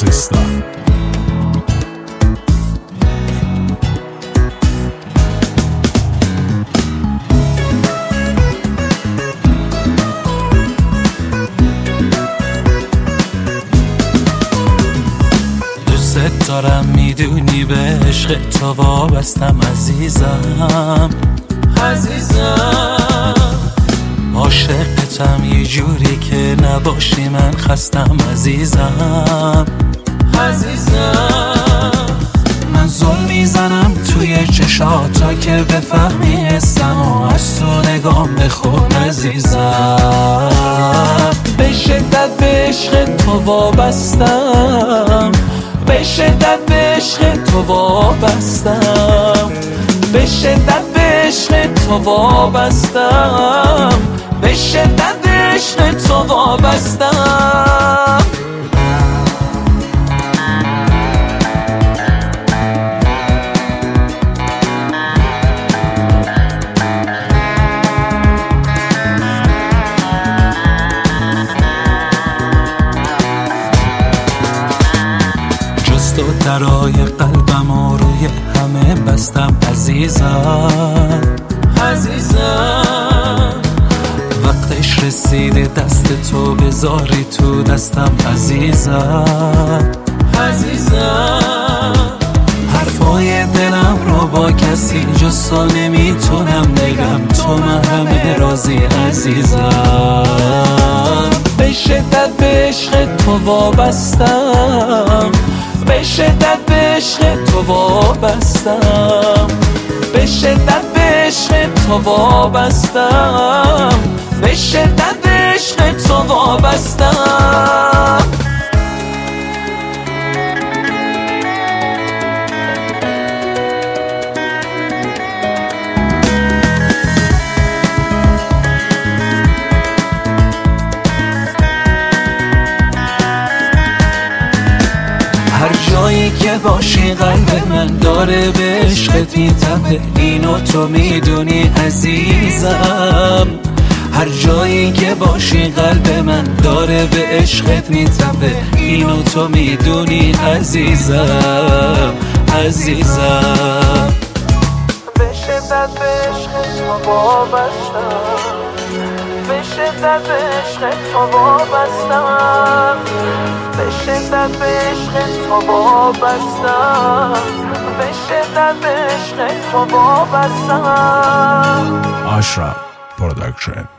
سیستم. دوست دارم میدونی به عشق تو وابستم عزیزم عاشقتم یه جوری که نباشی من خستم عزیزم من زل میزنم توی چشاتا که بفهمی حسم و از تو نگام بخون عزیزم به شدت به عشق تو وابستم به شدت به عشق تو وابستم به شدت به عشق تو وابستم به شدت به عشق تو وابستم تو درای قلبم و روی همه بستم عزیزم وقتش رسیده دست تو بذاری تو دستم عزیزم حرفای دلم رو با کسی جز تو نمیتونم بگم تو محرم رازی عزیزم به شدت به عشق تو وابستم به شدت به عشق تو وابستم به شدت به عشق تو وابستم به شدت به عشق تو وابستم هر جایی که باشی قلب من داره به عشقت میتپه اینو تو میدونی عزیزم هر جایی که باشی قلب من داره به عشقت میتپه اینو تو میدونی عزیزم به شدت به عشق تو وابستم به شدت به عشق تو وابستم به شدت به عشق تو وابستم به شدت به عشق تو وابستم اشرف پروداکشن.